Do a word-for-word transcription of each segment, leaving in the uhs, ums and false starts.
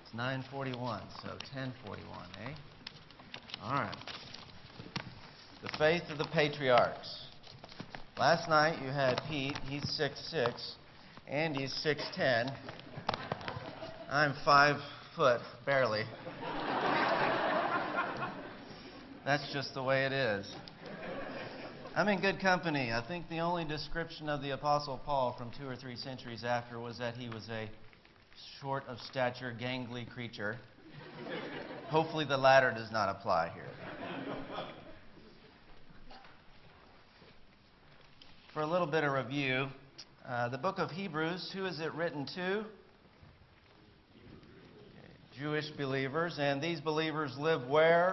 It's nine forty-one, so ten forty-one, eh? All right. The faith of the patriarchs. Last night you had Pete. He's six six. Andy's six ten. I'm five foot, barely. That's just the way it is. I'm in good company. I think the only description of the Apostle Paul from two or three centuries after was that he was a short of stature, gangly creature. Hopefully the latter does not apply here. For a little bit of review, uh, the book of Hebrews, who is it written to? Jewish believers. And these believers live where?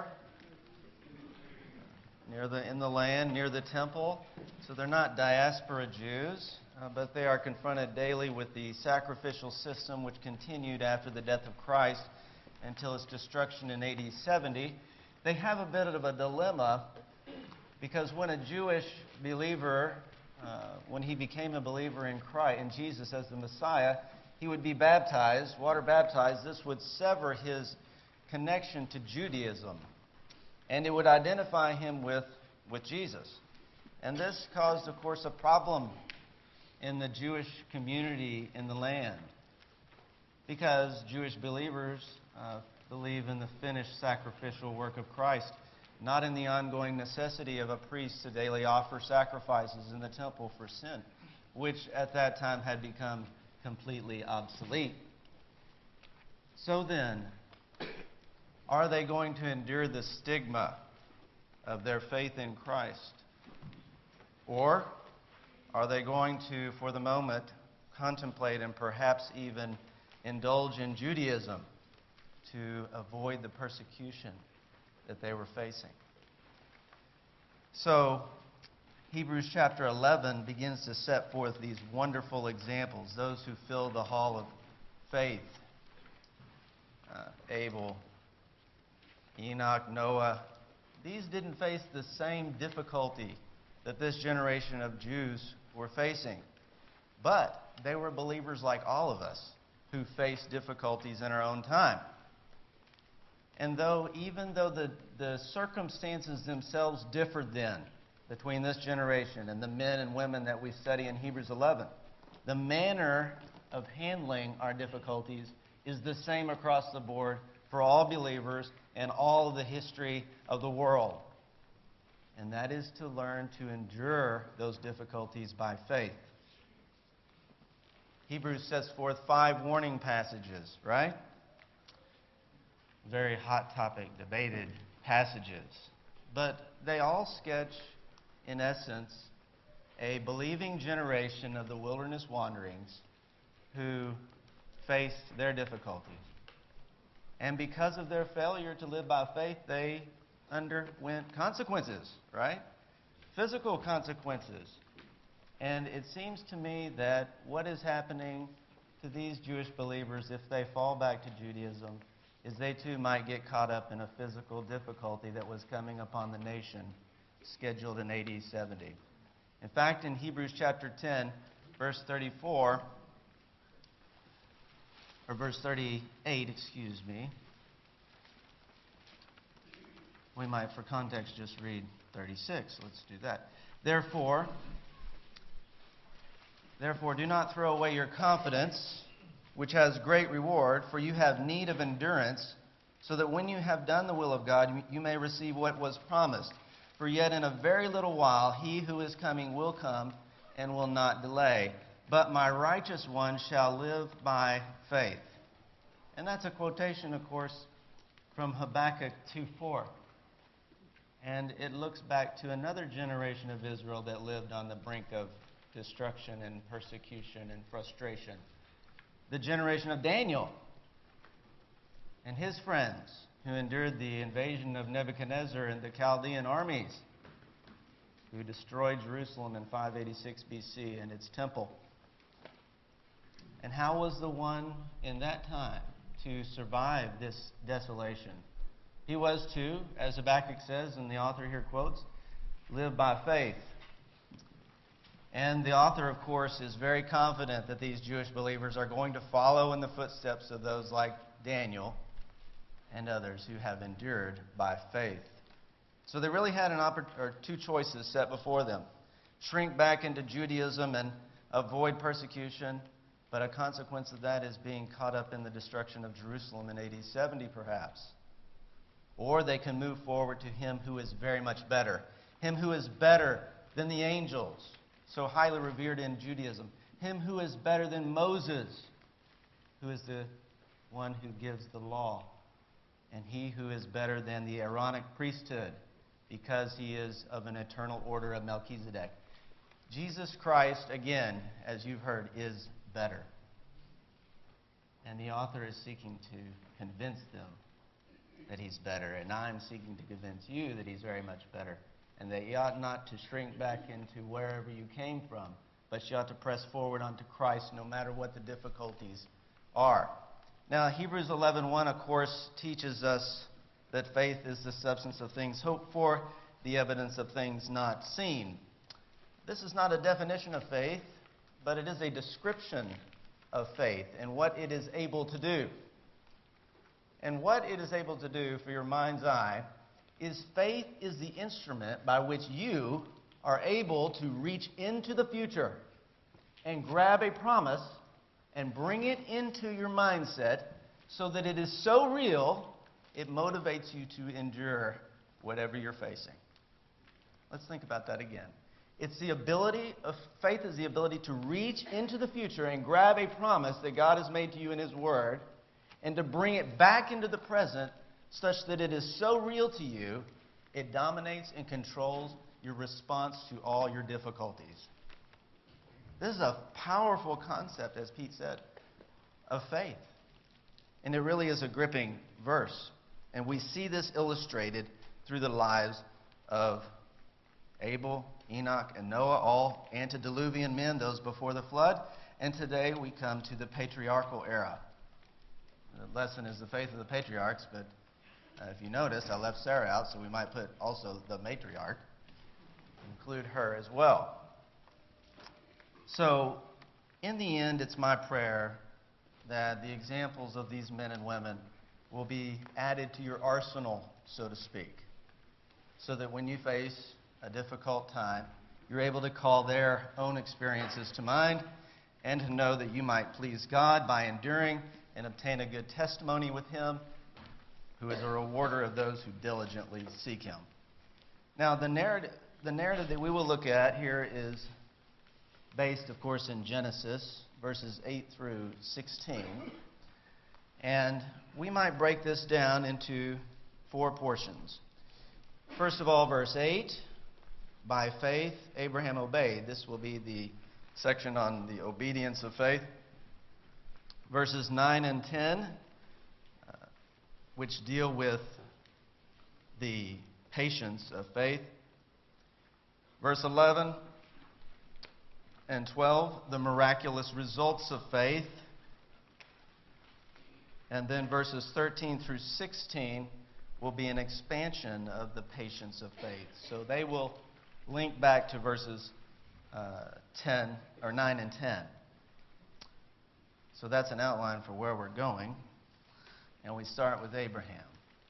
Near the, in the land, near the temple. So they're not diaspora Jews, uh, but they are confronted daily with the sacrificial system which continued after the death of Christ until its destruction in A D seventy. They have a bit of a dilemma because when a Jewish believer, uh, when he became a believer in Christ, in Jesus as the Messiah, he would be baptized, water baptized. This would sever his connection to Judaism. And it would identify him with, with Jesus. And this caused, of course, a problem in the Jewish community in the land. Because Jewish believers uh, believe in the finished sacrificial work of Christ, not in the ongoing necessity of a priest to daily offer sacrifices in the temple for sin, which at that time had become completely obsolete. So then, are they going to endure the stigma of their faith in Christ? Or are they going to, for the moment, contemplate and perhaps even indulge in Judaism to avoid the persecution that they were facing? So, Hebrews chapter eleven begins to set forth these wonderful examples, those who fill the hall of faith. Uh, Abel, Enoch, Noah, these didn't face the same difficulty that this generation of Jews were facing. But they were believers like all of us who face difficulties in our own time. And though, even though the, the circumstances themselves differed then between this generation and the men and women that we study in Hebrews eleven, the manner of handling our difficulties is the same across the board for all believers and all of the history of the world. And that is to learn to endure those difficulties by faith. Hebrews sets forth five warning passages, right? Very hot topic, debated passages. But they all sketch, in essence, a believing generation of the wilderness wanderings who faced their difficulties. And because of their failure to live by faith, they underwent consequences, right? Physical consequences. And it seems to me that what is happening to these Jewish believers, if they fall back to Judaism, is they too might get caught up in a physical difficulty that was coming upon the nation, scheduled in A D seventy. In fact, in Hebrews chapter ten, verse thirty-four, or verse thirty-eight, excuse me. We might, for context, just read thirty-six. Let's do that. Therefore, therefore, do not throw away your confidence, which has great reward, for you have need of endurance, so that when you have done the will of God, you may receive what was promised. For yet in a very little while, he who is coming will come and will not delay. But my righteous one shall live by faith. And that's a quotation, of course, from Habakkuk two four. And it looks back to another generation of Israel that lived on the brink of destruction and persecution and frustration. The generation of Daniel and his friends who endured the invasion of Nebuchadnezzar and the Chaldean armies, who destroyed Jerusalem in five eighty-six B C and its temple. And how was the one in that time to survive this desolation? He was to, as Habakkuk says, and the author here quotes, live by faith. And the author, of course, is very confident that these Jewish believers are going to follow in the footsteps of those like Daniel and others who have endured by faith. So they really had an oppor- or two choices set before them. Shrink back into Judaism and avoid persecution, but a consequence of that is being caught up in the destruction of Jerusalem in A D seventy perhaps. Or they can move forward to him who is very much better, him who is better than the angels, so highly revered in Judaism, him who is better than Moses, who is the one who gives the law, and he who is better than the Aaronic priesthood, because he is of an eternal order of Melchizedek. Jesus Christ, again, as you've heard, is better. And the author is seeking to convince them that he's better, and I'm seeking to convince you that he's very much better, and that you ought not to shrink back into wherever you came from, but you ought to press forward onto Christ no matter what the difficulties are. Now, Hebrews eleven one, of course, teaches us that faith is the substance of things hoped for, the evidence of things not seen. This is not a definition of faith, but it is a description of faith and what it is able to do. And what it is able to do, for your mind's eye, is faith is the instrument by which you are able to reach into the future and grab a promise and bring it into your mindset so that it is so real, it motivates you to endure whatever you're facing. Let's think about that again. It's the ability of faith is the ability to reach into the future and grab a promise that God has made to you in His Word and to bring it back into the present such that it is so real to you, it dominates and controls your response to all your difficulties. This is a powerful concept, as Pete said, of faith. And it really is a gripping verse. And we see this illustrated through the lives of Abel, Enoch, and Noah, all antediluvian men, those before the flood. And today we come to the patriarchal era. The lesson is the faith of the patriarchs, but uh, if you notice, I left Sarah out, so we might put also the matriarch, include her as well. So, in the end, it's my prayer that the examples of these men and women will be added to your arsenal, so to speak, so that when you face a difficult time, you're able to call their own experiences to mind and to know that you might please God by enduring and obtain a good testimony with Him, who is a rewarder of those who diligently seek Him. Now, the narrative, the narrative that we will look at here is based, of course, in Genesis, verses eight through sixteen. And we might break this down into four portions. First of all, verse eight, by faith Abraham obeyed. This will be the section on the obedience of faith. Verses nine and ten, uh, which deal with the patience of faith. Verse eleven and twelve, the miraculous results of faith. And then verses thirteen through sixteen will be an expansion of the patience of faith. So they will link back to verses uh, ten or nine and ten. So that's an outline for where we're going. And we start with Abraham.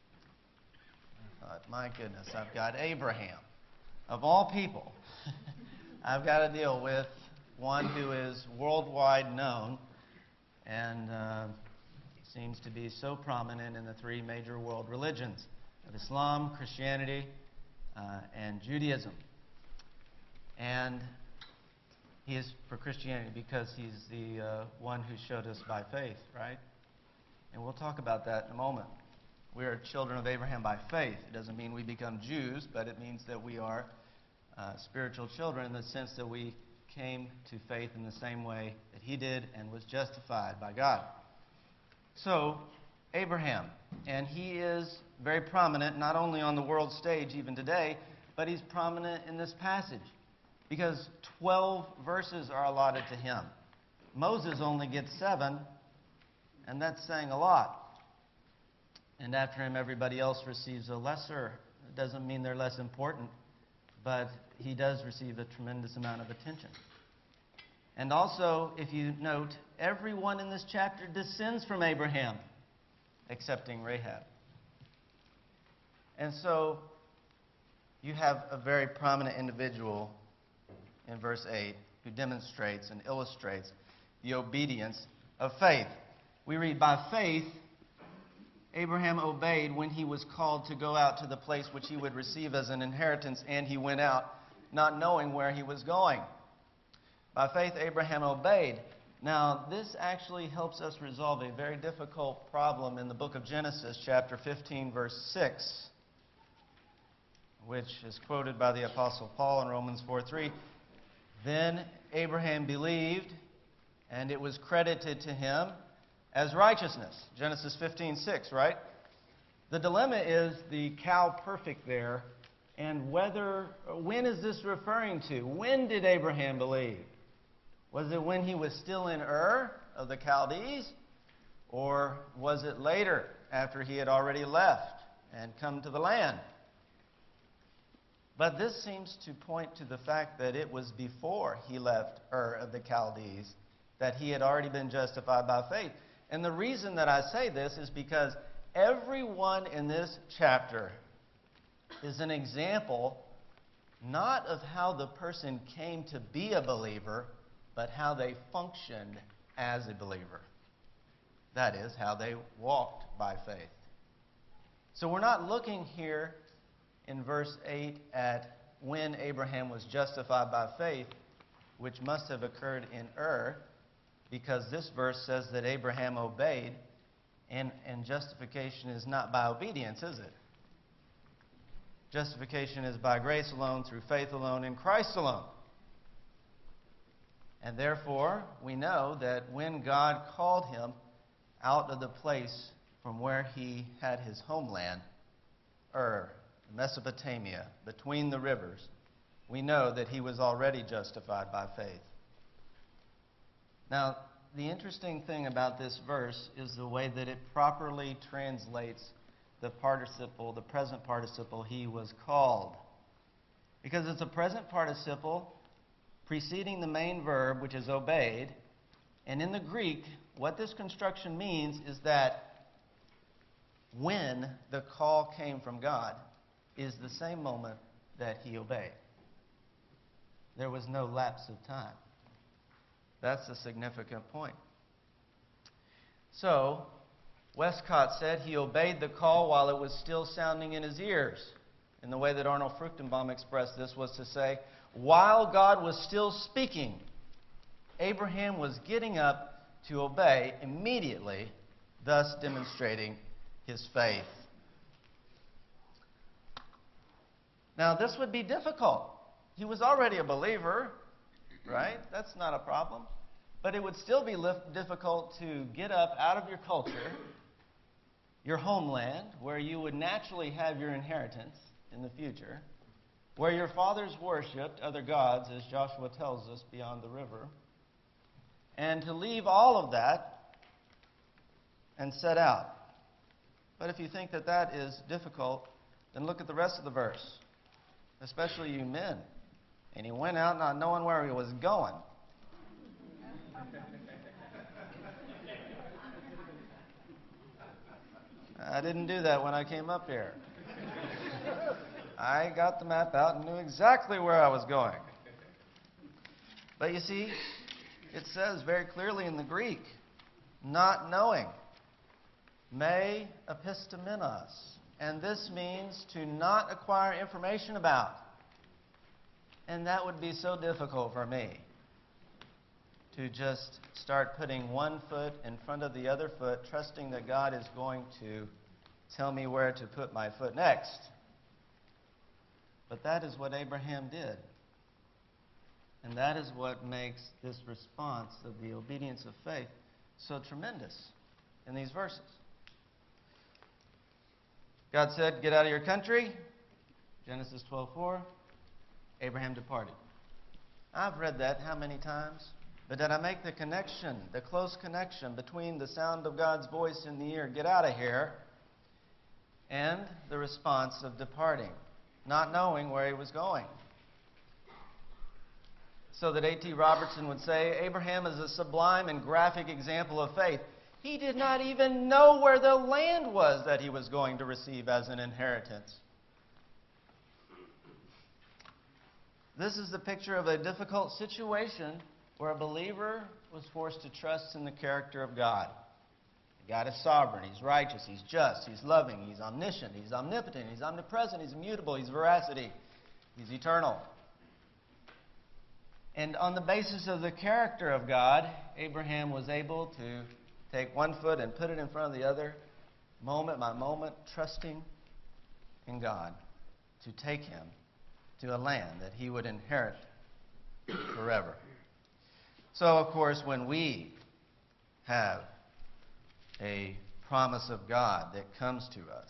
I thought, my goodness, I've got Abraham. Of all people, I've got to deal with one who is worldwide known and uh, seems to be so prominent in the three major world religions of Islam, Christianity, uh, and Judaism. And he is for Christianity because he's the uh, one who showed us by faith, right? And we'll talk about that in a moment. We are children of Abraham by faith. It doesn't mean we become Jews, but it means that we are uh, spiritual children in the sense that we came to faith in the same way that he did and was justified by God. So, Abraham, and he is very prominent not only on the world stage even today, but he's prominent in this passage because twelve verses are allotted to him. Moses only gets seven, and that's saying a lot. And after him, everybody else receives a lesser. It doesn't mean they're less important, but he does receive a tremendous amount of attention. And also, if you note, everyone in this chapter descends from Abraham, excepting Rahab. And so, you have a very prominent individual in verse eight who demonstrates and illustrates the obedience of faith. We read, by faith, Abraham obeyed when he was called to go out to the place which he would receive as an inheritance, and he went out, not knowing where he was going. By faith, Abraham obeyed. Now, this actually helps us resolve a very difficult problem in the book of Genesis, chapter fifteen, verse six, which is quoted by the Apostle Paul in Romans four three. Then Abraham believed, and it was credited to him as righteousness. Genesis fifteen six, right? The dilemma is the cow perfect there, and whether, when is this referring to? When did Abraham believe? Was it when he was still in Ur of the Chaldees? Or was it later, after he had already left and come to the land? But this seems to point to the fact that it was before he left Ur of the Chaldees that he had already been justified by faith. And the reason that I say this is because everyone in this chapter is an example not of how the person came to be a believer, but how they functioned as a believer. That is, how they walked by faith. So we're not looking here in verse eight at when Abraham was justified by faith, which must have occurred in Ur, because this verse says that Abraham obeyed, and, and justification is not by obedience, is it? Justification is by grace alone, through faith alone, in Christ alone. And therefore, we know that when God called him out of the place from where he had his homeland, Ur, Mesopotamia, between the rivers, we know that he was already justified by faith. Now, the interesting thing about this verse is the way that it properly translates the participle, the present participle, he was called. Because it's a present participle preceding the main verb, which is obeyed. And in the Greek, what this construction means is that when the call came from God is the same moment that he obeyed. There was no lapse of time. That's a significant point. So, Westcott said he obeyed the call while it was still sounding in his ears. And the way that Arnold Fruchtenbaum expressed this was to say, while God was still speaking, Abraham was getting up to obey immediately, thus demonstrating his faith. Now, this would be difficult. He was already a believer, right? That's not a problem. But it would still be difficult to get up out of your culture, your homeland, where you would naturally have your inheritance in the future, where your fathers worshipped other gods, as Joshua tells us, beyond the river, and to leave all of that and set out. But if you think that that is difficult, then look at the rest of the verse, especially you men. And he went out not knowing where he was going. I didn't do that when I came up here. I got the map out and knew exactly where I was going. But you see, it says very clearly in the Greek, not knowing. Me epistemenos. And this means to not acquire information about. And that would be so difficult for me, to just start putting one foot in front of the other foot, trusting that God is going to tell me where to put my foot next. But that is what Abraham did. And that is what makes this response of the obedience of faith so tremendous in these verses. God said, get out of your country. Genesis twelve four. Abraham departed. I've read that how many times? But did I make the connection, the close connection between the sound of God's voice in the ear, get out of here, and the response of departing, not knowing where he was going? so that A T Robertson would say, Abraham is a sublime and graphic example of faith. He did not even know where the land was that he was going to receive as an inheritance. This is the picture of a difficult situation where a believer was forced to trust in the character of God. God is sovereign, He's righteous, He's just, He's loving, He's omniscient, He's omnipotent, He's omnipresent, He's immutable, He's veracity, He's eternal. And on the basis of the character of God, Abraham was able to take one foot and put it in front of the other, moment by moment, trusting in God to take him to a land that he would inherit forever. So, of course, when we have a promise of God that comes to us,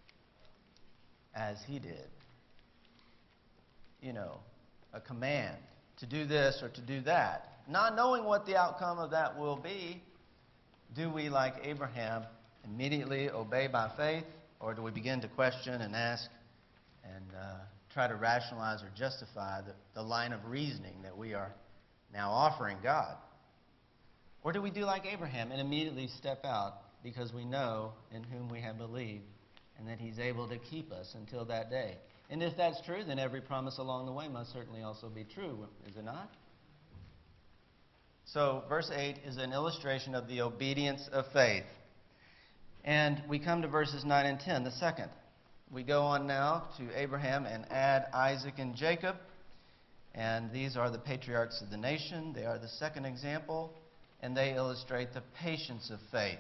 as he did, you know, a command to do this or to do that, not knowing what the outcome of that will be, do we, like Abraham, immediately obey by faith, or do we begin to question and ask and uh, try to rationalize or justify the, the line of reasoning that we are now offering God? Or do we do like Abraham and immediately step out because we know in whom we have believed and that he's able to keep us until that day? And if that's true, then every promise along the way must certainly also be true, is it not? So, verse eight is an illustration of the obedience of faith. And we come to verses nine and ten, the second. We go on now to Abraham and add Isaac and Jacob. And these are the patriarchs of the nation. They are the second example. And they illustrate the patience of faith.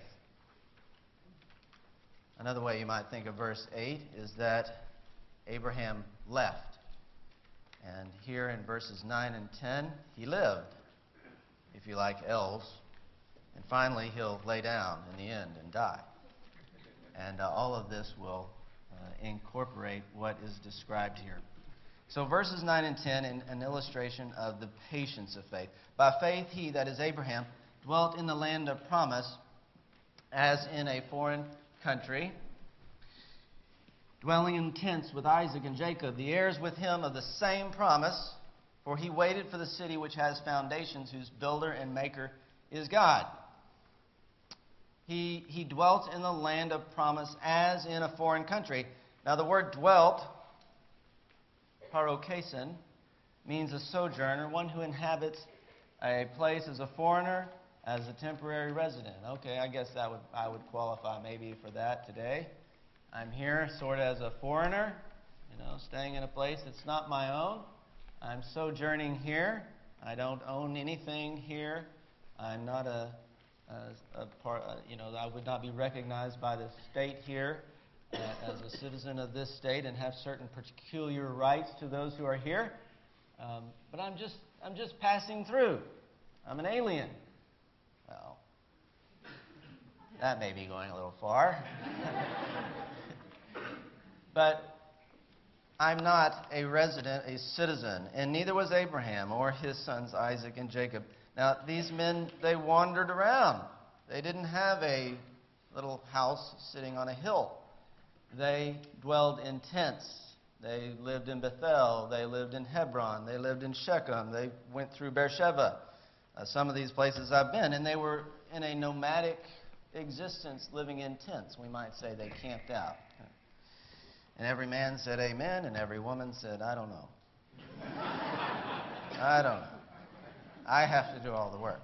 Another way you might think of verse eight is that Abraham left. And here in verses nine and ten, he lived, if you like elves. And finally, he'll lay down in the end and die. And uh, all of this will uh, incorporate what is described here. So verses nine and ten, in an illustration of the patience of faith. By faith, he, that is Abraham, dwelt in the land of promise, as in a foreign country, dwelling in tents with Isaac and Jacob, the heirs with him of the same promise, for he waited for the city which has foundations, whose builder and maker is God. He, he dwelt in the land of promise as in a foreign country. Now the word dwelt, parokesin, means a sojourner, one who inhabits a place as a foreigner, as a temporary resident. Okay, I guess that would I would qualify maybe for that today. I'm here sort of as a foreigner, you know, staying in a place that's not my own. I'm sojourning here. I don't own anything here. I'm not a, a, a part, uh, you know, I would not be recognized by the state here uh, as a citizen of this state and have certain peculiar rights to those who are here. Um, but I'm just, I'm just passing through. I'm an alien. Well, that may be going a little far. But I'm not a resident, a citizen, and neither was Abraham or his sons Isaac and Jacob. Now, these men, they wandered around. They didn't have a little house sitting on a hill. They dwelled in tents. They lived in Bethel. They lived in Hebron. They lived in Shechem. They went through Beersheba. Uh, some of these places I've been, and they were in a nomadic existence living in tents. We might say they camped out. And every man said amen, and every woman said, I don't know. I don't know. I have to do all the work.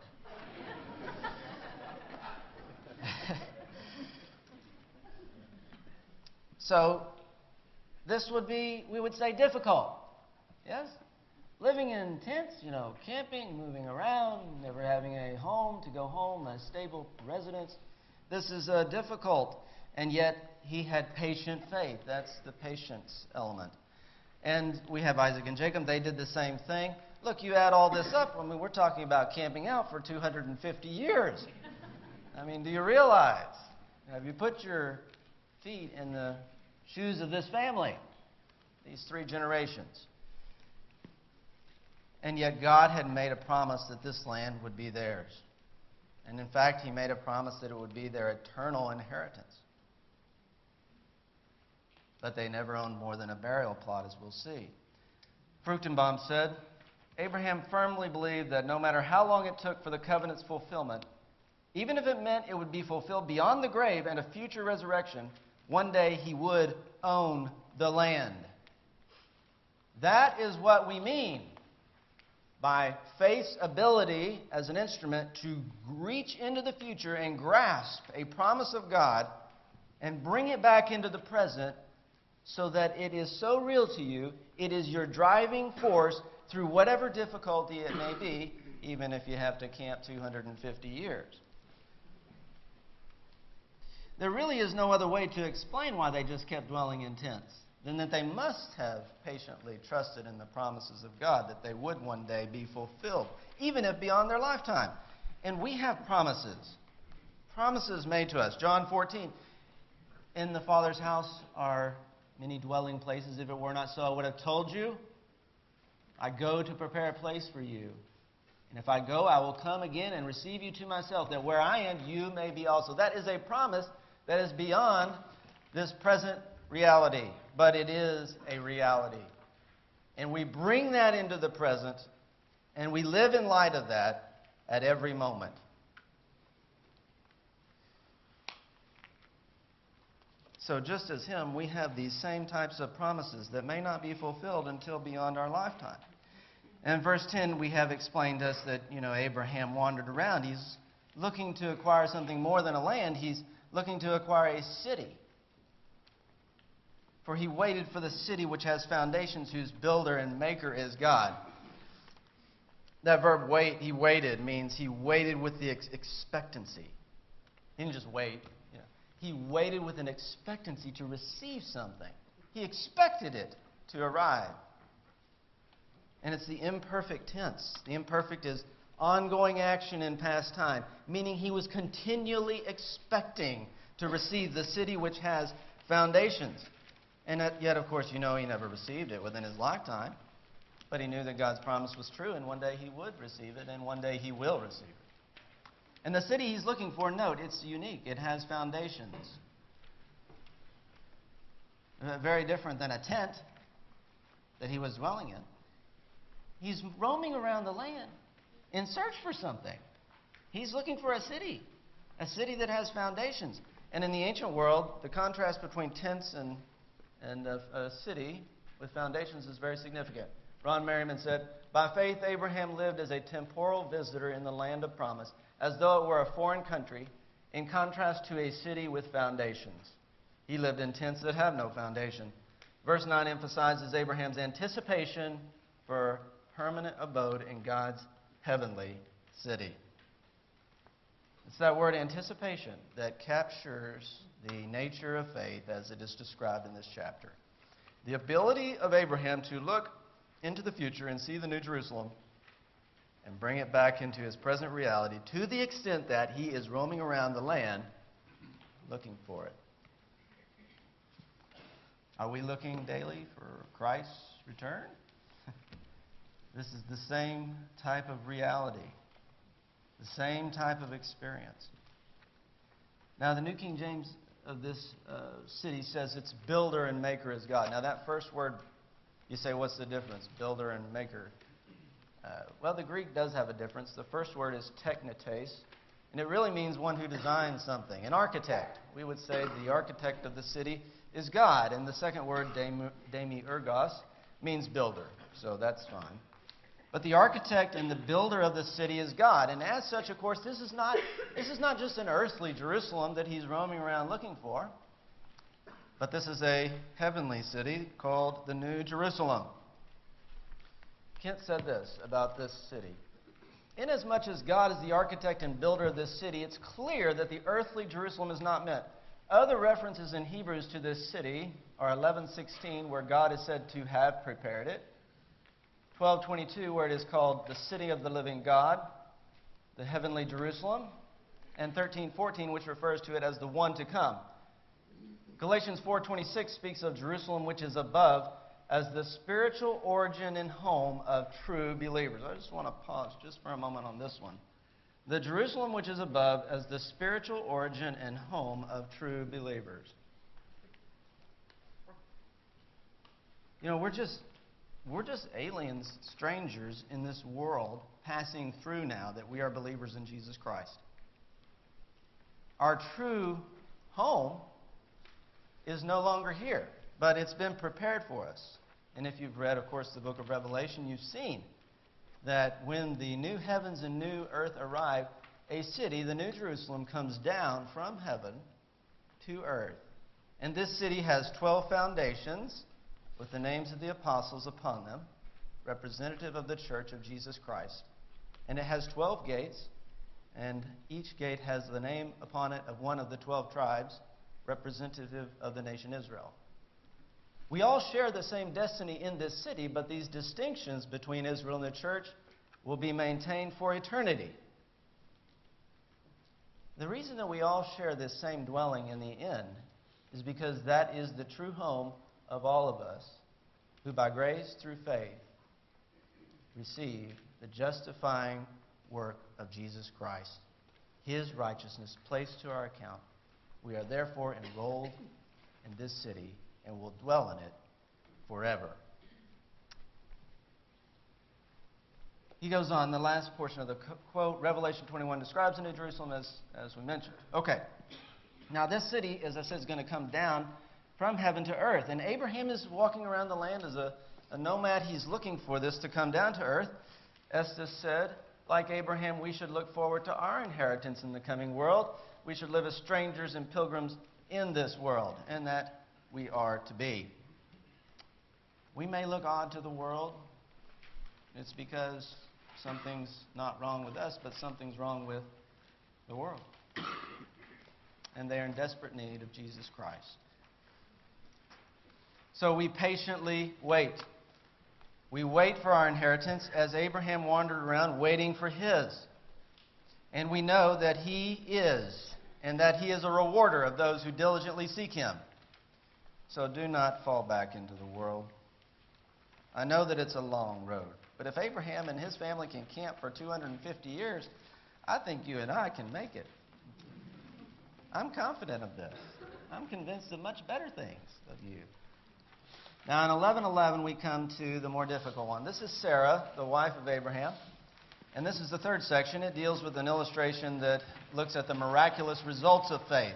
So, this would be, we would say, difficult. Yes? Living in tents, you know, camping, moving around, never having a home to go home, a stable residence. This is uh, difficult. And yet, he had patient faith. That's the patience element. And we have Isaac and Jacob. They did the same thing. Look, you add all this up. I mean, we're talking about camping out for two hundred fifty years. I mean, do you realize? Have you put your feet in the shoes of this family? These three generations. And yet, God had made a promise that this land would be theirs. And in fact, He made a promise that it would be their eternal inheritance. But they never owned more than a burial plot, as we'll see. Fruchtenbaum said, Abraham firmly believed that no matter how long it took for the covenant's fulfillment, even if it meant it would be fulfilled beyond the grave and a future resurrection, one day he would own the land. That is what we mean by faith's ability as an instrument to reach into the future and grasp a promise of God and bring it back into the present so that it is so real to you, it is your driving force through whatever difficulty it may be, even if you have to camp two hundred fifty years. There really is no other way to explain why they just kept dwelling in tents than that they must have patiently trusted in the promises of God that they would one day be fulfilled, even if beyond their lifetime. And we have promises, promises made to us. John fourteen, in the Father's house are many dwelling places. If it were not so, I would have told you. I go to prepare a place for you. And if I go, I will come again and receive you to myself, that where I am, you may be also. That is a promise that is beyond this present reality, but it is a reality. And we bring that into the present, and we live in light of that at every moment. So just as him, we have these same types of promises that may not be fulfilled until beyond our lifetime. And in verse ten, we have explained to us that, you know, Abraham wandered around. He's looking to acquire something more than a land. He's looking to acquire a city. For he waited for the city which has foundations, whose builder and maker is God. That verb wait, he waited, means he waited with the ex- expectancy. He didn't just wait. You know. He waited with an expectancy to receive something. He expected it to arrive. And it's the imperfect tense. The imperfect is ongoing action in past time, meaning he was continually expecting to receive the city which has foundations. And yet, of course, you know he never received it within his lifetime. But he knew that God's promise was true, and one day he would receive it, and one day he will receive it. And the city he's looking for, note, it's unique. It has foundations. Very different than a tent that he was dwelling in. He's roaming around the land in search for something. He's looking for a city, a city that has foundations. And in the ancient world, the contrast between tents and, and a, a city with foundations is very significant. Ron Merriman said, "By faith, Abraham lived as a temporal visitor in the land of promise, as though it were a foreign country, in contrast to a city with foundations. He lived in tents that have no foundation." Verse nine emphasizes Abraham's anticipation for permanent abode in God's heavenly city. It's that word anticipation that captures the nature of faith as it is described in this chapter. The ability of Abraham to look into the future and see the New Jerusalem and bring it back into his present reality to the extent that he is roaming around the land looking for it. Are we looking daily for Christ's return? This is the same type of reality, the same type of experience. Now, the New King James of this uh, city says its builder and maker is God. Now, that first word, you say, what's the difference? Builder and maker. Uh, well, the Greek does have a difference. The first word is teknetes, and it really means one who designs something. An architect. We would say the architect of the city is God. And the second word, demiurgos, means builder. So that's fine. But the architect and the builder of the city is God. And as such, of course, this is not, this is not just an earthly Jerusalem that he's roaming around looking for. But this is a heavenly city called the New Jerusalem. Kent said this about this city. Inasmuch as God is the architect and builder of this city, it's clear that the earthly Jerusalem is not meant. Other references in Hebrews to this city are eleven sixteen, where God is said to have prepared it. twelve twenty-two, where it is called the city of the living God, the heavenly Jerusalem, and thirteen fourteen, which refers to it as the one to come. Galatians four twenty-six speaks of Jerusalem, which is above, as the spiritual origin and home of true believers. I just want to pause just for a moment on this one. The Jerusalem which is above, as the spiritual origin and home of true believers. You know, we're just we're just aliens, strangers in this world passing through now that we are believers in Jesus Christ. Our true home is no longer here, but it's been prepared for us. And if you've read, of course, the book of Revelation, you've seen that when the new heavens and new earth arrive, a city, the New Jerusalem, comes down from heaven to earth. And this city has twelve foundations with the names of the apostles upon them, representative of the church of Jesus Christ. And it has twelve gates, and each gate has the name upon it of one of the twelve tribes, representative of the nation Israel. We all share the same destiny in this city, but these distinctions between Israel and the church will be maintained for eternity. The reason that we all share this same dwelling in the end is because that is the true home of all of us who by grace through faith receive the justifying work of Jesus Christ, His righteousness placed to our account. We are therefore enrolled in this city and will dwell in it forever. He goes on, the last portion of the quote, Revelation twenty-one describes the New Jerusalem as, as we mentioned. Okay. Now this city, as I said, is going to come down from heaven to earth. And Abraham is walking around the land as a, a nomad. He's looking for this to come down to earth. Estes said, like Abraham, we should look forward to our inheritance in the coming world. We should live as strangers and pilgrims in this world, and that we are to be. We may look odd to the world. It's because something's not wrong with us, but something's wrong with the world. And they are in desperate need of Jesus Christ. So we patiently wait. We wait for our inheritance as Abraham wandered around waiting for his. And we know that He is, and that He is a rewarder of those who diligently seek Him. So do not fall back into the world. I know that it's a long road. But if Abraham and his family can camp for two hundred fifty years, I think you and I can make it. I'm confident of this. I'm convinced of much better things of you. Now in eleven eleven we come to the more difficult one. This is Sarah, the wife of Abraham. And this is the third section. It deals with an illustration that looks at the miraculous results of faith.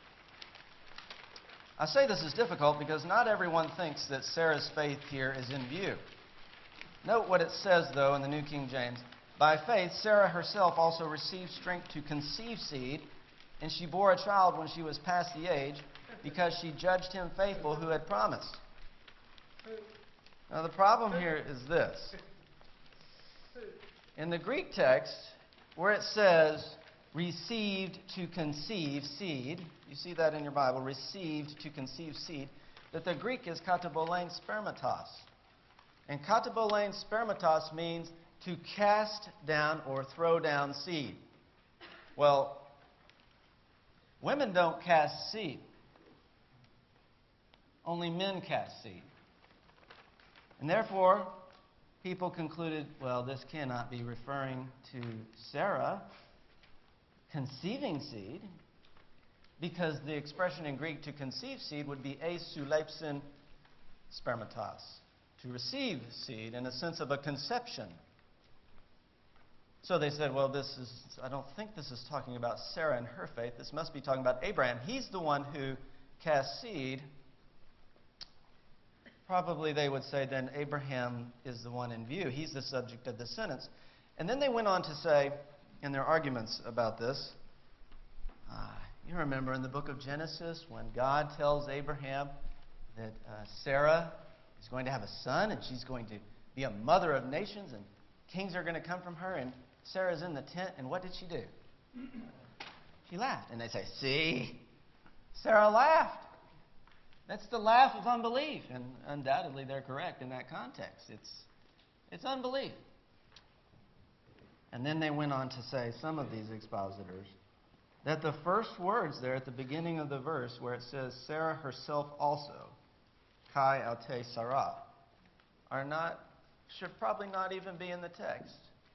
I say this is difficult because not everyone thinks that Sarah's faith here is in view. Note what it says, though, in the New King James. By faith, Sarah herself also received strength to conceive seed, and she bore a child when she was past the age, because she judged him faithful who had promised. Now, the problem here is this. In the Greek text, where it says, received to conceive seed, you see that in your Bible, received to conceive seed, that the Greek is katabolein spermatos. And katabolein spermatos means to cast down or throw down seed. Well, women don't cast seed. Only men cast seed. And therefore, people concluded, well, this cannot be referring to Sarah conceiving seed, because the expression in Greek to conceive seed would be esulepsin spermatos, to receive seed in a sense of a conception. So they said, well, this is, I don't think this is talking about Sarah and her faith. This must be talking about Abraham. He's the one who cast seed. Probably they would say then Abraham is the one in view. He's the subject of the sentence. And then they went on to say, in their arguments about this, uh, you remember in the book of Genesis when God tells Abraham that uh, Sarah is going to have a son and she's going to be a mother of nations and kings are going to come from her, and Sarah's in the tent, and what did she do? She laughed. And they say, see, Sarah laughed. That's the laugh of unbelief. And undoubtedly they're correct in that context. It's, it's unbelief. And then they went on to say, some of these expositors, that the first words there at the beginning of the verse where it says Sarah herself also, Kai alte Sarah, are not, should probably not even be in the text.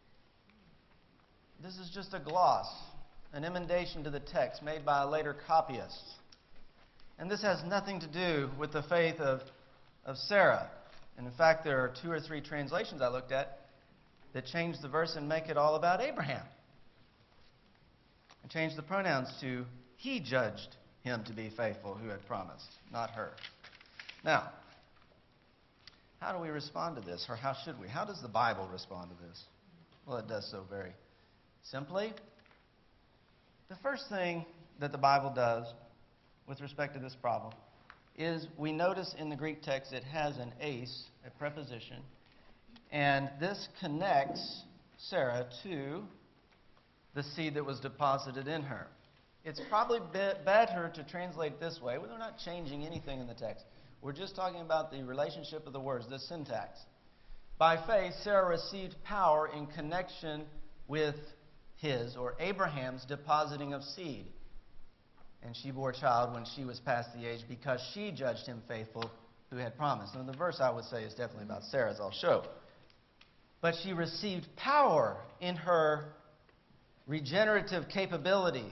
This is just a gloss, an emendation to the text made by a later copyist. And this has nothing to do with the faith of, of Sarah. And in fact, there are two or three translations I looked at that change the verse and make it all about Abraham. And change the pronouns to he judged him to be faithful who had promised, not her. Now, how do we respond to this, or how should we? How does the Bible respond to this? Well, it does so very simply. The first thing that the Bible does with respect to this problem is we notice in the Greek text it has an ace, a preposition, and this connects Sarah to the seed that was deposited in her. It's probably better to translate this way. We're not changing anything in the text. We're just talking about the relationship of the words, the syntax. By faith, Sarah received power in connection with his, or Abraham's, depositing of seed. And she bore a child when she was past the age because she judged him faithful who had promised. And the verse I would say is definitely about Sarah, as I'll show. But she received power in her regenerative capabilities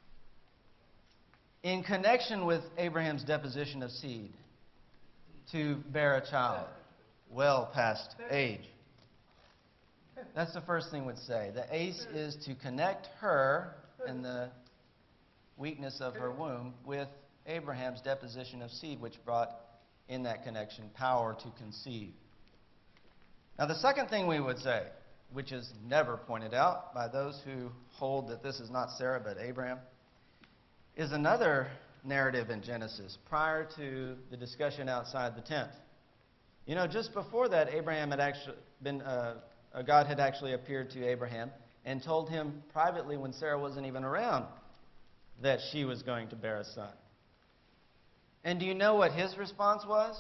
in connection with Abraham's deposition of seed to bear a child well past age. That's the first thing we'd say. The ace is to connect her and the weakness of her womb with Abraham's deposition of seed, which brought in that connection power to conceive. Now, the second thing we would say, which is never pointed out by those who hold that this is not Sarah but Abraham, is another narrative in Genesis prior to the discussion outside the tent. You know, just before that, Abraham had actually been, uh, God had actually appeared to Abraham and told him privately when Sarah wasn't even around that she was going to bear a son. And do you know what his response was?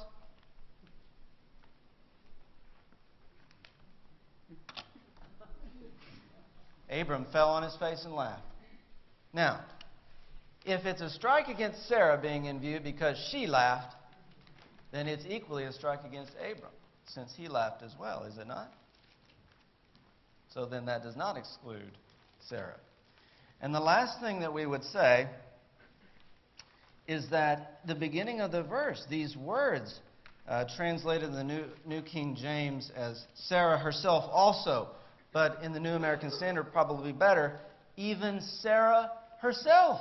Abram fell on his face and laughed. Now, if it's a strike against Sarah being in view because she laughed, then it's equally a strike against Abram, since he laughed as well, is it not? So then that does not exclude Sarah. And the last thing that we would say is that the beginning of the verse, these words, uh, translated in the New, New King James as Sarah herself also, but in the New American Standard probably better, even Sarah herself,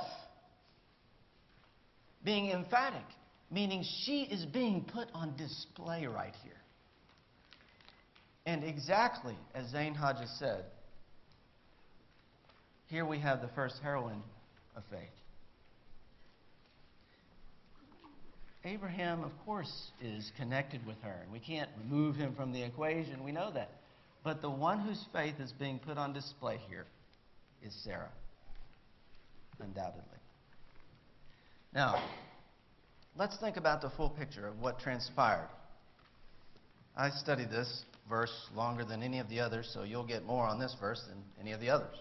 being emphatic, meaning she is being put on display right here. And exactly as Zane Hodges said, here we have the first heroine of faith. Abraham, of course, is connected with her, and we can't remove him from the equation. We know that. But the one whose faith is being put on display here is Sarah, undoubtedly. Now, let's think about the full picture of what transpired. I studied this verse longer than any of the others, so you'll get more on this verse than any of the others.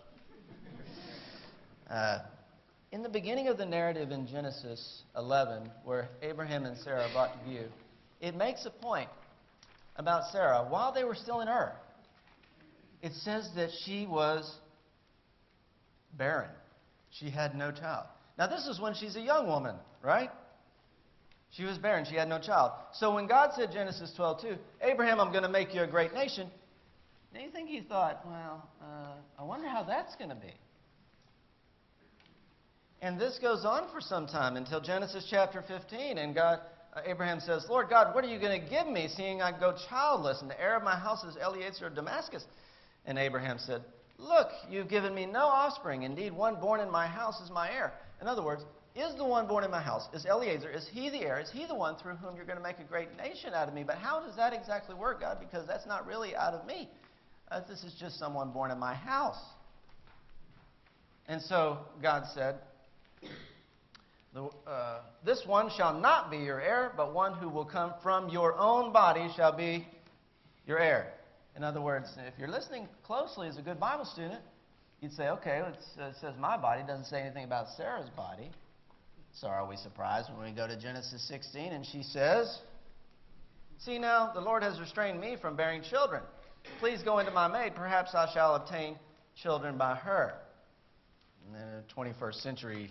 Uh, in the beginning of the narrative in Genesis eleven, where Abraham and Sarah are brought to view, it makes a point about Sarah. While they were still in Ur, it says that she was barren. She had no child. Now, this is when she's a young woman, right? She was barren. She had no child. So when God said, Genesis twelve two, Abraham, I'm going to make you a great nation, do you think he thought, well, uh, I wonder how that's going to be? And this goes on for some time until Genesis chapter fifteen. And God, uh, Abraham says, Lord God, what are you going to give me, seeing I go childless, and the heir of my house is Eliezer of Damascus? And Abraham said, look, you've given me no offspring. Indeed, one born in my house is my heir. In other words, is the one born in my house, is Eliezer, is he the heir? Is he the one through whom you're going to make a great nation out of me? But how does that exactly work, God? Because that's not really out of me. Uh, this is just someone born in my house. And so God said, The, uh, this one shall not be your heir, but one who will come from your own body shall be your heir. In other words, if you're listening closely as a good Bible student, you'd say, okay, it's, uh, it says my body. It doesn't say anything about Sarah's body. So are we surprised when we go to Genesis sixteen and she says, see now, the Lord has restrained me from bearing children. Please go into my maid. Perhaps I shall obtain children by her. And the twenty-first century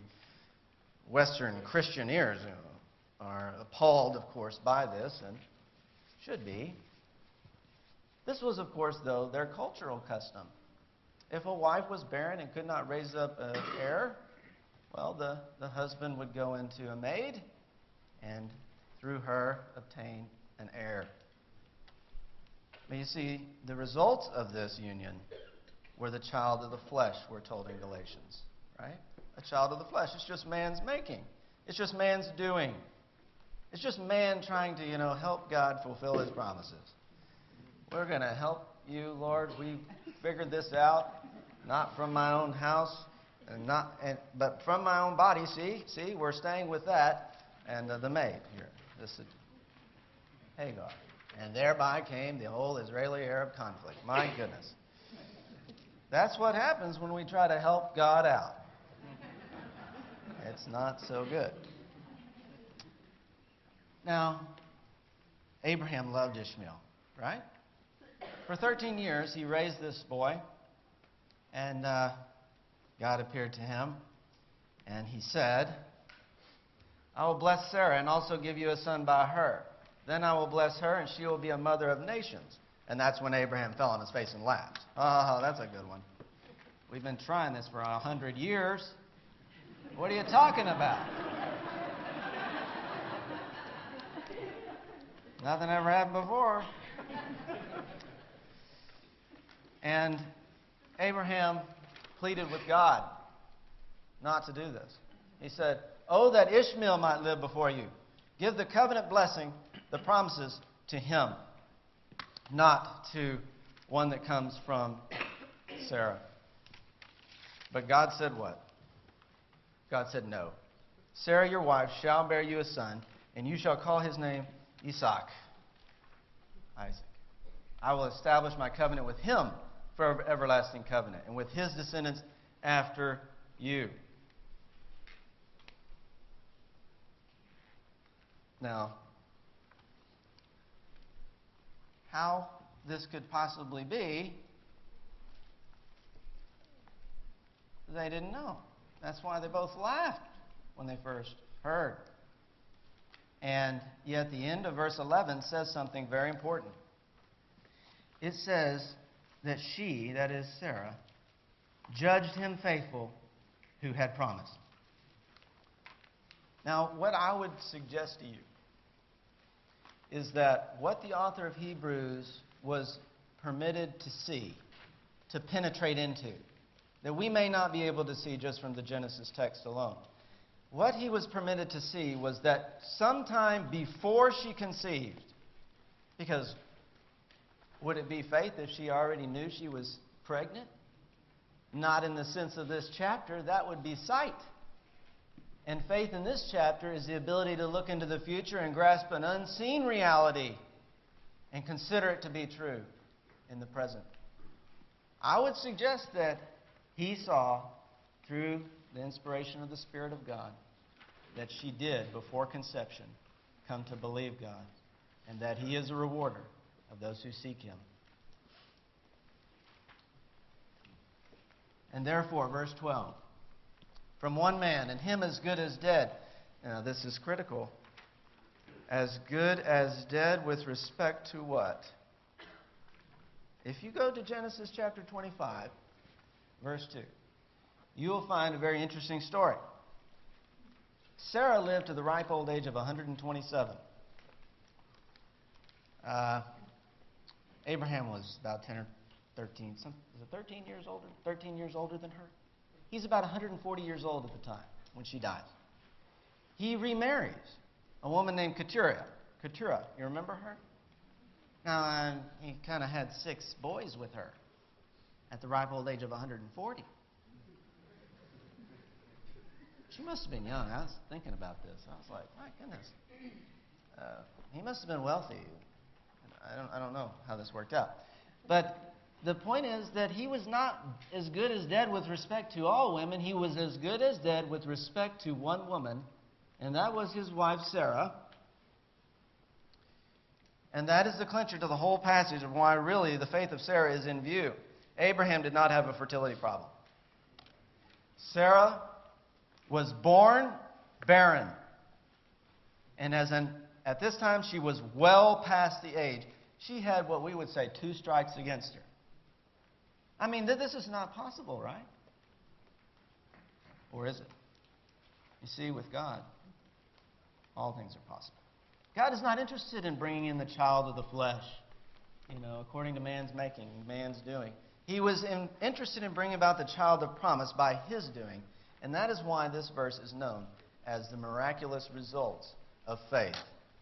Western Christian ears, you know, are appalled, of course, by this. And should be. This was, of course, though, their cultural custom. If a wife was barren and could not raise up an heir, well, the, the husband would go into a maid and through her obtain an heir. But you see, the results of this union were the child of the flesh, we're told in Galatians, right? A child of the flesh. It's just man's making. It's just man's doing. It's just man trying to, you know, help God fulfill his promises. We're going to help you, Lord. We figured this out, not from my own house, and not, and, but from my own body. See, see, we're staying with that. And uh, the maid here, this is Hagar. And thereby came the whole Israeli-Arab conflict. My goodness. That's what happens when we try to help God out. It's not so good. Now, Abraham loved Ishmael, right? For thirteen years, he raised this boy, and uh, God appeared to him, and he said, I will bless Sarah and also give you a son by her. Then I will bless her, and she will be a mother of nations. And that's when Abraham fell on his face and laughed. Oh, that's a good one. We've been trying this for a hundred years. What are you talking about? Nothing ever happened before. And Abraham pleaded with God not to do this. He said, oh, that Ishmael might live before you. Give the covenant blessing, the promises, to him, not to one that comes from Sarah. But God said what? God said no. Sarah, your wife, shall bear you a son, and you shall call his name Isaac. Isaac. I will establish my covenant with him for an everlasting covenant, and with his descendants after you. Now, how this could possibly be, they didn't know. That's why they both laughed when they first heard. And yet the end of verse eleven says something very important. It says that she, that is Sarah, judged him faithful who had promised. Now, what I would suggest to you is that what the author of Hebrews was permitted to see, to penetrate into, that we may not be able to see just from the Genesis text alone. What he was permitted to see was that sometime before she conceived, because would it be faith if she already knew she was pregnant? Not in the sense of this chapter. That would be sight. And faith in this chapter is the ability to look into the future and grasp an unseen reality and consider it to be true in the present. I would suggest that he saw, through the inspiration of the Spirit of God, that she did, before conception, come to believe God, and that he is a rewarder of those who seek him. And therefore, verse twelve, from one man, and him as good as dead. Now, this is critical. As good as dead with respect to what? If you go to Genesis chapter twenty-five, verse two, you will find a very interesting story. Sarah lived to the ripe old age of one hundred twenty-seven. Uh, Abraham was about ten or thirteen. Some, was it thirteen years older? thirteen years older than her? He's about one hundred forty years old at the time when she dies. He remarries a woman named Keturah. Keturah, you remember her? Now, uh, he kind of had six boys with her at the ripe old age of one hundred forty. She must have been young. I was thinking about this. I was like, my goodness. Uh, he must have been wealthy. I don't, I don't know how this worked out. But the point is that he was not as good as dead with respect to all women. He was as good as dead with respect to one woman, and that was his wife Sarah. And that is the clincher to the whole passage of why really the faith of Sarah is in view. Abraham did not have a fertility problem. Sarah was born barren. And as an at this time, she was well past the age. She had what we would say two strikes against her. I mean, th- this is not possible, right? Or is it? You see, with God, all things are possible. God is not interested in bringing in the child of the flesh, you know, according to man's making, man's doing. He was in, interested in bringing about the child of promise by his doing. And that is why this verse is known as the miraculous results of faith.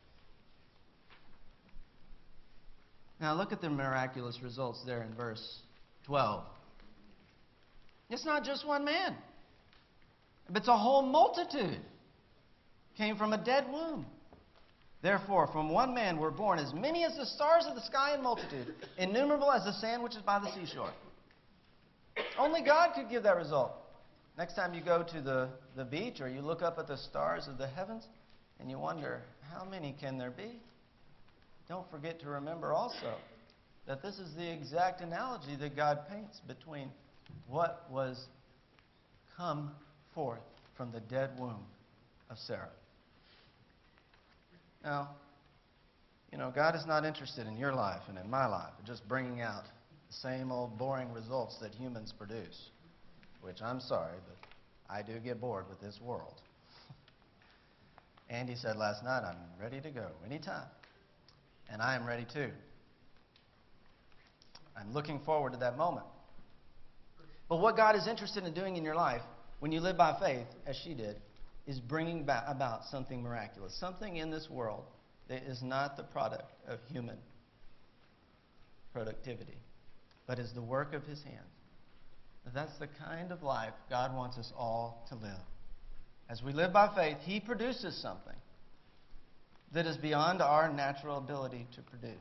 Now look at the miraculous results there in verse twelve. It's not just one man. It's a whole multitude. Came from a dead womb. Therefore, from one man were born as many as the stars of the sky in multitude, innumerable as the sand which is by the seashore. Only God could give that result. Next time you go to the, the beach or you look up at the stars of the heavens and you wonder, how many can there be? Don't forget to remember also that this is the exact analogy that God paints between what was come forth from the dead womb of Sarah. Now, you know, God is not interested in your life and in my life in just bringing out the same old boring results that humans produce, which I'm sorry, but I do get bored with this world. Andy said last night, I'm ready to go anytime. And I am ready too. I'm looking forward to that moment. But what God is interested in doing in your life, when you live by faith, as she did, is bringing about something miraculous. Something in this world that is not the product of human productivity, but is the work of his hands. That's the kind of life God wants us all to live. As we live by faith, he produces something that is beyond our natural ability to produce.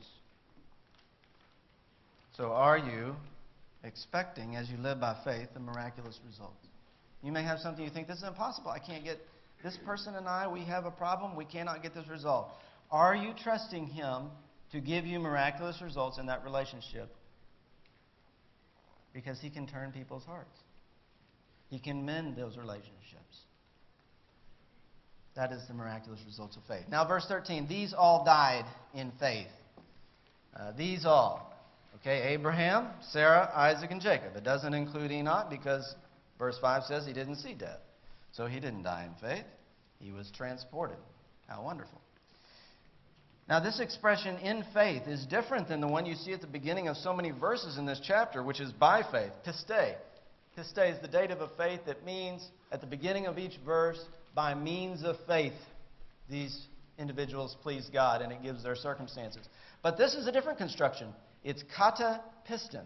So are you expecting, as you live by faith, the miraculous results? You may have something you think, this is impossible. I can't get, this person and I, we have a problem. We cannot get this resolved. Are you trusting him to give you miraculous results in that relationship? Because he can turn people's hearts. He can mend those relationships. That is the miraculous results of faith. Now, verse thirteen, these all died in faith. Uh, these all. Okay, Abraham, Sarah, Isaac, and Jacob. It doesn't include Enoch because verse five says he didn't see death. So he didn't die in faith. He was transported. How wonderful. Now, this expression in faith is different than the one you see at the beginning of so many verses in this chapter, which is by faith, piste. Piste is the dative of faith that means, at the beginning of each verse, by means of faith, these individuals please God, and it gives their circumstances. But this is a different construction. It's kata piston.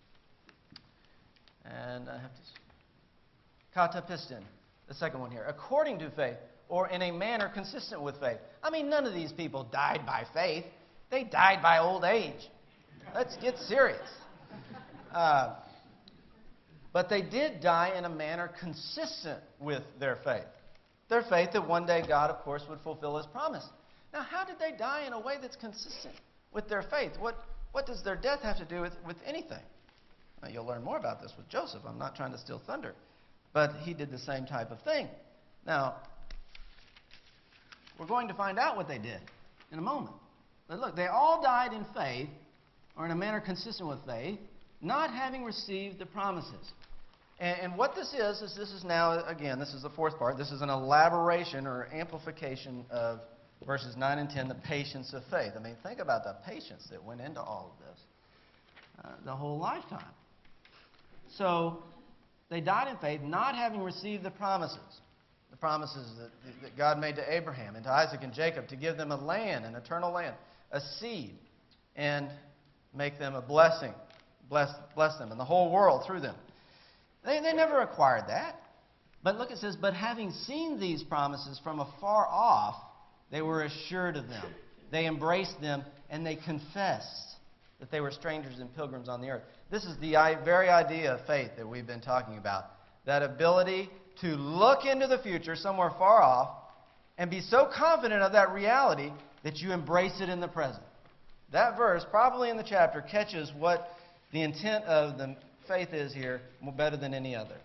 And I have to... Kata piston, the second one here. According to faith, or in a manner consistent with faith. I mean, none of these people died by faith. They died by old age. Let's get serious. Uh, but they did die in a manner consistent with their faith. Their faith that one day God, of course, would fulfill his promise. Now, how did they die in a way that's consistent with their faith? What, what does their death have to do with, with anything? Now, you'll learn more about this with Joseph. I'm not trying to steal thunder. But he did the same type of thing. Now, we're going to find out what they did in a moment. But look, they all died in faith, or in a manner consistent with faith, not having received the promises. And, and what this is, is this is now, again, this is the fourth part. This is an elaboration or amplification of verses nine and ten, the patience of faith. I mean, think about the patience that went into all of this. Uh, the whole lifetime. So, they died in faith, not having received the promises. The promises that, that God made to Abraham and to Isaac and Jacob to give them a land, an eternal land, a seed, and make them a blessing, bless, bless them and the whole world through them. They, they never acquired that. But look, it says, but having seen these promises from afar off, they were assured of them. They embraced them, and they confessed that they were strangers and pilgrims on the earth. This is the very idea of faith that we've been talking about. That ability to look into the future somewhere far off and be so confident of that reality that you embrace it in the present. That verse, probably in the chapter, catches what the intent of the faith is here better than any other.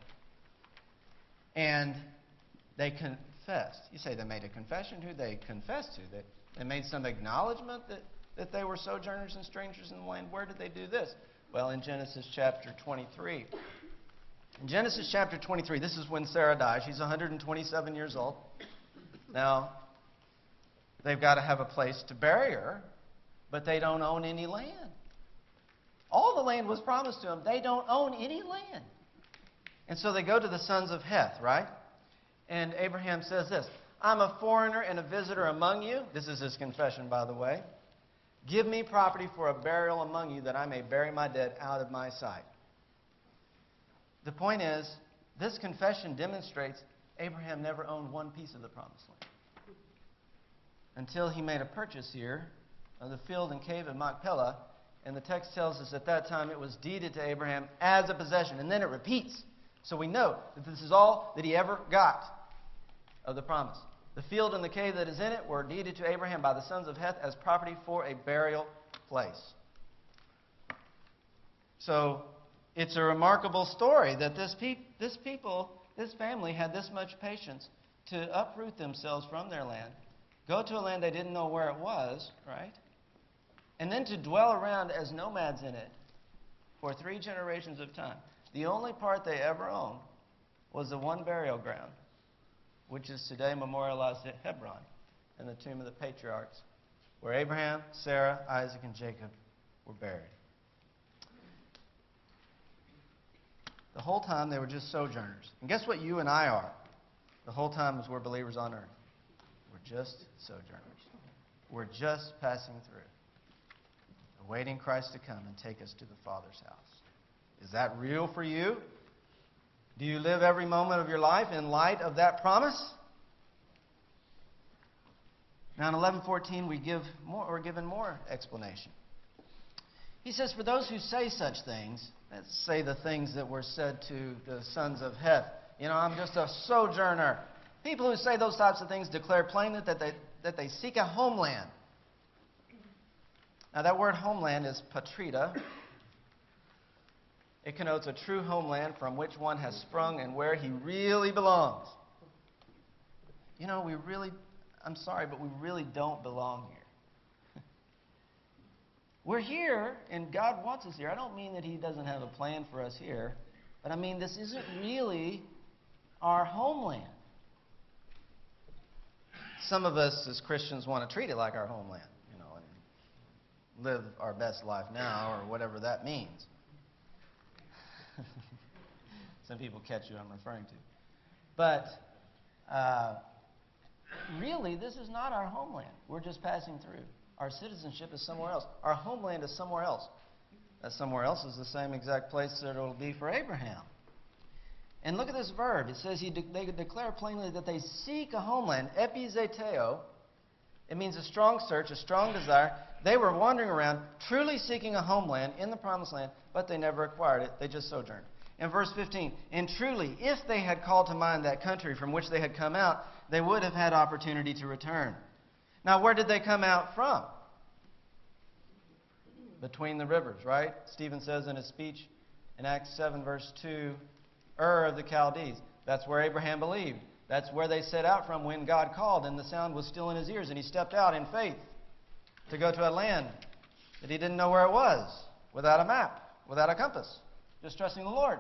And they confessed. You say they made a confession. Who they confessed to? That They made some acknowledgement that, that they were sojourners and strangers in the land. Where did they do this? Well, in Genesis chapter twenty-three. In Genesis chapter twenty-three, this is when Sarah dies. She's one hundred twenty-seven years old. Now, they've got to have a place to bury her, but they don't own any land. All the land was promised to them. They don't own any land. And so they go to the sons of Heth, right? And Abraham says this, I'm a foreigner and a visitor among you. This is his confession, by the way. Give me property for a burial among you that I may bury my dead out of my sight. The point is, this confession demonstrates Abraham never owned one piece of the promised land until he made a purchase here of the field and cave of Machpelah. And the text tells us at that time it was deeded to Abraham as a possession. And then it repeats. So we know that this is all that he ever got of the promise. The field and the cave that is in it were deeded to Abraham by the sons of Heth as property for a burial place. So it's a remarkable story that this, pe- this people, this family had this much patience to uproot themselves from their land, go to a land they didn't know where it was, right? And then to dwell around as nomads in it for three generations of time. The only part they ever owned was the one burial ground, which is today memorialized at Hebron, in the tomb of the patriarchs, where Abraham, Sarah, Isaac, and Jacob were buried. The whole time they were just sojourners. And guess what you and I are? The whole time as we're believers on earth. We're just sojourners. We're just passing through, awaiting Christ to come and take us to the Father's house. Is that real for you? Do you live every moment of your life in light of that promise? Now in eleven fourteen we give more, we're given more explanation. He says, for those who say such things, let's say the things that were said to the sons of Heth. You know, I'm just a sojourner. People who say those types of things declare plainly that they, that they seek a homeland. Now that word homeland is patrida. It connotes a true homeland from which one has sprung and where he really belongs. You know, we really, I'm sorry, but we really don't belong here. We're here, and God wants us here. I don't mean that He doesn't have a plan for us here, but I mean this isn't really our homeland. Some of us as Christians want to treat it like our homeland, you know, and live our best life now, or whatever that means. Some people catch who I'm referring to. But uh, really, this is not our homeland. We're just passing through. Our citizenship is somewhere else. Our homeland is somewhere else. That somewhere else is the same exact place that it will be for Abraham. And look at this verb. It says he de- they declare plainly that they seek a homeland. Epizeteo. It means a strong search, a strong desire. They were wandering around, truly seeking a homeland in the promised land, but they never acquired it. They just sojourned. In verse fifteen, and truly, if they had called to mind that country from which they had come out, they would have had opportunity to return. Now, where did they come out from? Between the rivers, right? Stephen says in his speech in Acts seven, verse two, Ur of the Chaldees. That's where Abraham believed. That's where they set out from when God called and the sound was still in his ears, and he stepped out in faith to go to a land that he didn't know where it was, without a map, without a compass, just trusting the Lord.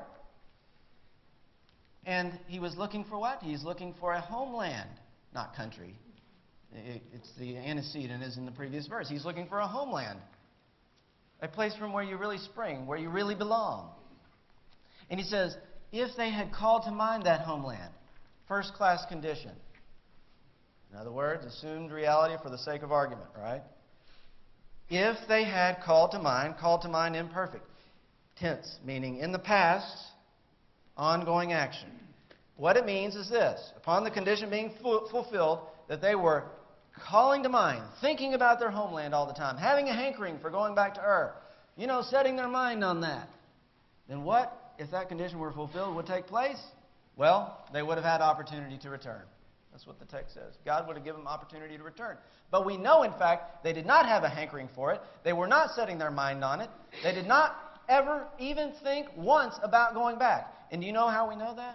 And he was looking for what? He's looking for a homeland, not country. It's the antecedent is in the previous verse. He's looking for a homeland, a place from where you really spring, where you really belong. And he says, if they had called to mind that homeland, first-class condition. In other words, assumed reality for the sake of argument, right? If they had called to mind, called to mind imperfect tense, meaning in the past, ongoing action. What it means is this: upon the condition being fu- fulfilled, that they were calling to mind, thinking about their homeland all the time, having a hankering for going back to Ur, you know, setting their mind on that. Then what, if that condition were fulfilled, would take place? Well, they would have had opportunity to return. That's what the text says. God would have given them opportunity to return. But we know, in fact, they did not have a hankering for it. They were not setting their mind on it. They did not ever even think once about going back. And do you know how we know that?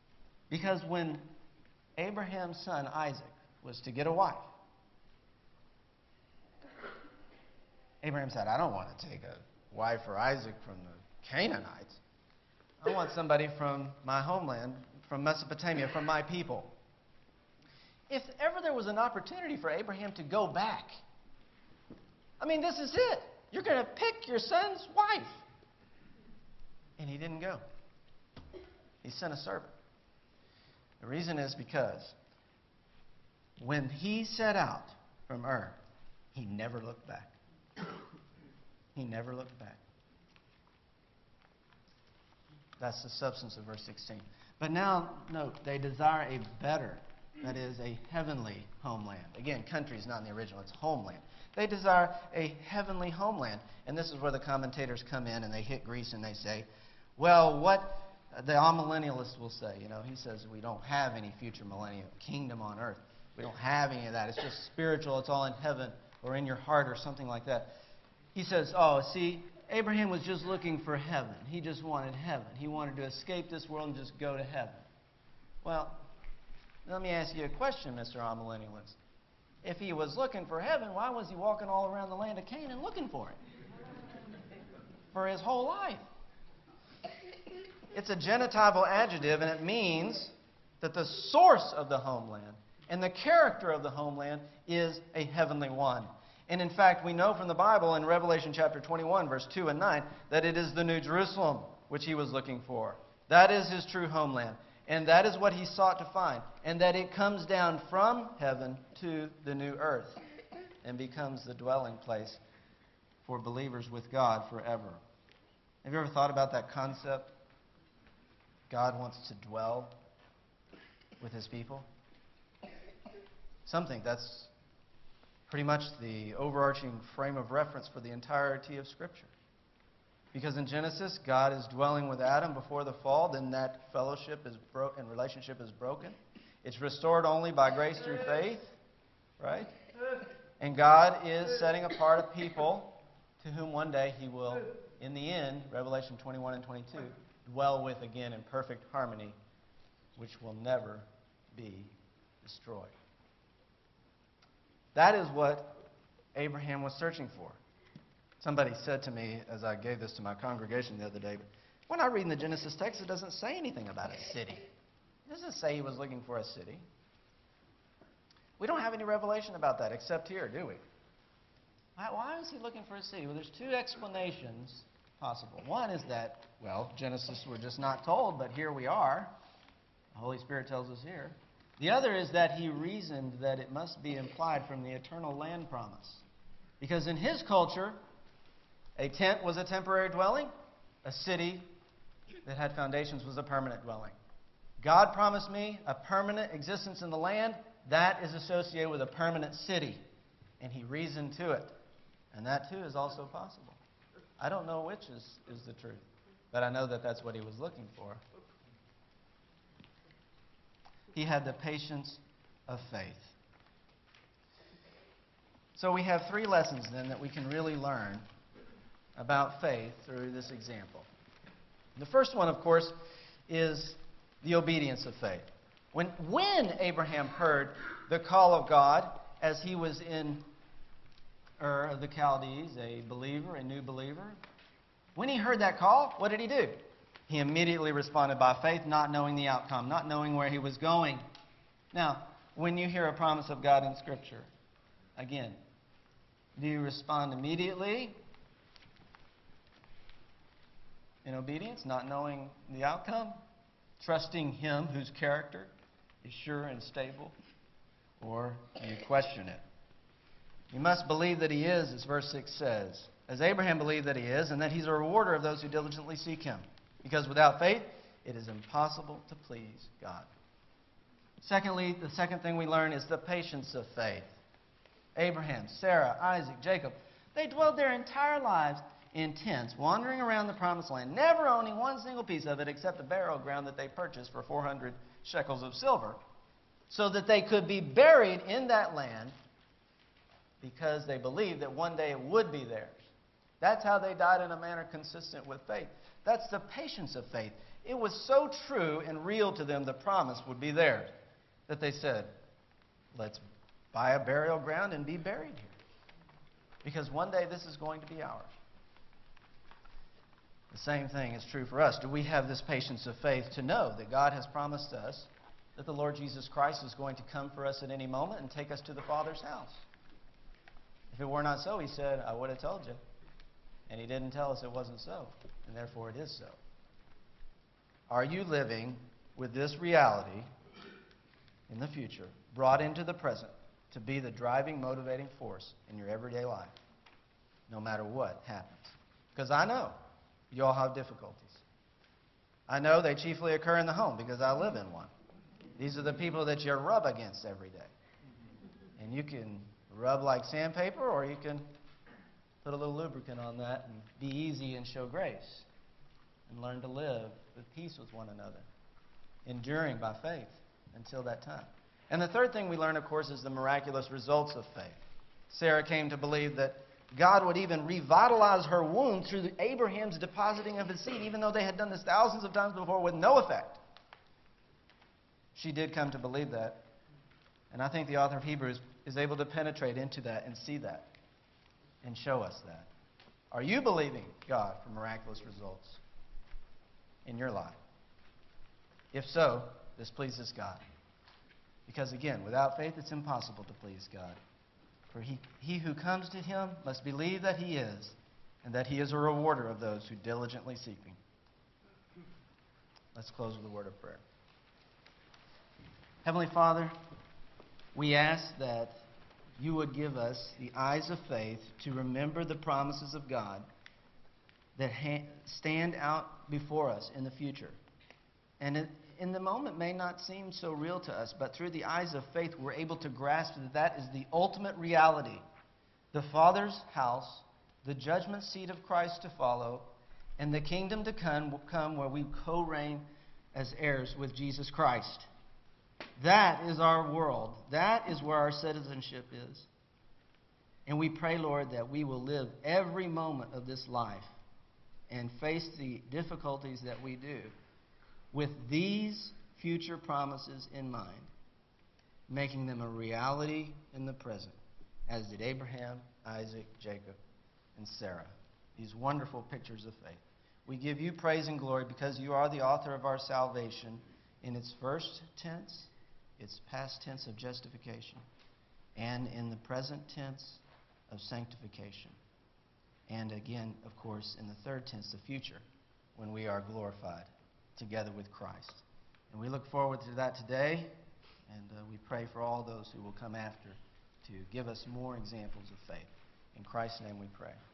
Because when Abraham's son Isaac was to get a wife, Abraham said, I don't want to take a wife for Isaac from the Canaanites. I want somebody from my homeland, from Mesopotamia, from my people. If ever there was an opportunity for Abraham to go back, I mean, this is it. You're going to pick your son's wife. And he didn't go. He sent a servant. The reason is because when he set out from Ur, he never looked back. He never looked back. That's the substance of verse sixteen. But now, note, they desire a better, that is, a heavenly homeland. Again, country is not in the original, it's homeland. They desire a heavenly homeland. And this is where the commentators come in and they hit Greece and they say, well, what the amillennialist will say, you know, he says we don't have any future millennium kingdom on earth. We don't have any of that. It's just spiritual. It's all in heaven or in your heart or something like that. He says, oh, see, Abraham was just looking for heaven. He just wanted heaven. He wanted to escape this world and just go to heaven. Well, let me ask you a question, Mister Amillennialist. If he was looking for heaven, why was he walking all around the land of Canaan looking for it? For his whole life. It's a genitival adjective, and it means that the source of the homeland and the character of the homeland is a heavenly one. And in fact, we know from the Bible in Revelation chapter twenty-one, verse two and nine, that it is the New Jerusalem which he was looking for. That is his true homeland. And that is what he sought to find. And that it comes down from heaven to the new earth and becomes the dwelling place for believers with God forever. Have you ever thought about that concept? God wants to dwell with his people. Something that's pretty much the overarching frame of reference for the entirety of Scripture. Because in Genesis, God is dwelling with Adam before the fall, then that fellowship is bro- and relationship is broken. It's restored only by grace through faith, right? And God is setting apart a people to whom one day he will, in the end, Revelation twenty-one and twenty-two, dwell with again in perfect harmony, which will never be destroyed. That is what Abraham was searching for. Somebody said to me as I gave this to my congregation the other day, when I read in the Genesis text, it doesn't say anything about a city. It doesn't say he was looking for a city. We don't have any revelation about that except here, do we? Why, why was he looking for a city? Well, there's two explanations possible. One is that, well, Genesis we're just not told, but here we are. The Holy Spirit tells us here. The other is that he reasoned that it must be implied from the eternal land promise. Because in his culture, a tent was a temporary dwelling. A city that had foundations was a permanent dwelling. God promised me a permanent existence in the land. That is associated with a permanent city. And he reasoned to it. And that too is also possible. I don't know which is, is the truth. But I know that that's what he was looking for. He had the patience of faith. So we have three lessons then that we can really learn about faith through this example. The first one, of course, is the obedience of faith. When, when Abraham heard the call of God as he was in Ur of the Chaldees, a believer, a new believer, when he heard that call, what did he do? He immediately responded by faith, not knowing the outcome, not knowing where he was going. Now, when you hear a promise of God in Scripture, again, do you respond immediately in obedience, not knowing the outcome? Trusting him whose character is sure and stable? Or do you question it? You must believe that he is, as verse six says, as Abraham believed that he is, and that he's a rewarder of those who diligently seek him. Because without faith, it is impossible to please God. Secondly, the second thing we learn is the patience of faith. Abraham, Sarah, Isaac, Jacob, they dwelled their entire lives in tents, wandering around the promised land, never owning one single piece of it except the burial ground that they purchased for four hundred shekels of silver, so that they could be buried in that land because they believed that one day it would be theirs. That's how they died in a manner consistent with faith. That's the patience of faith. It was so true and real to them, the promise would be theirs, that they said, let's buy a burial ground and be buried here. Because one day this is going to be ours. The same thing is true for us. Do we have this patience of faith to know that God has promised us that the Lord Jesus Christ is going to come for us at any moment and take us to the Father's house? If it were not so, he said, I would have told you. And he didn't tell us it wasn't so. And therefore it is so. Are you living with this reality in the future, brought into the present, to be the driving, motivating force in your everyday life, no matter what happens? Because I know you all have difficulties. I know they chiefly occur in the home because I live in one. These are the people that you rub against every day. And you can rub like sandpaper, or you can put a little lubricant on that and be easy and show grace and learn to live with peace with one another, enduring by faith until that time. And the third thing we learn, of course, is the miraculous results of faith. Sarah came to believe that God would even revitalize her womb through the Abraham's depositing of his seed, even though they had done this thousands of times before with no effect. She did come to believe that. And I think the author of Hebrews is able to penetrate into that and see that and show us that. Are you believing God for miraculous results in your life? If so, this pleases God. Because again, without faith it's impossible to please God. For he, he who comes to him must believe that he is, and that he is a rewarder of those who diligently seek him. Let's close with a word of prayer. Heavenly Father, we ask that you would give us the eyes of faith to remember the promises of God that ha- stand out before us in the future. And it, in the moment may not seem so real to us, but through the eyes of faith we're able to grasp that that is the ultimate reality. The Father's house, the judgment seat of Christ to follow, and the kingdom to come, come where we co-reign as heirs with Jesus Christ. That is our world. That is where our citizenship is. And we pray, Lord, that we will live every moment of this life and face the difficulties that we do with these future promises in mind, making them a reality in the present, as did Abraham, Isaac, Jacob, and Sarah. These wonderful pictures of faith. We give you praise and glory because you are the author of our salvation in its first tense, its past tense of justification, and in the present tense of sanctification. And again, of course, in the third tense, the future, when we are glorified together with Christ. And we look forward to that today, and uh, we pray for all those who will come after to give us more examples of faith. In Christ's name we pray.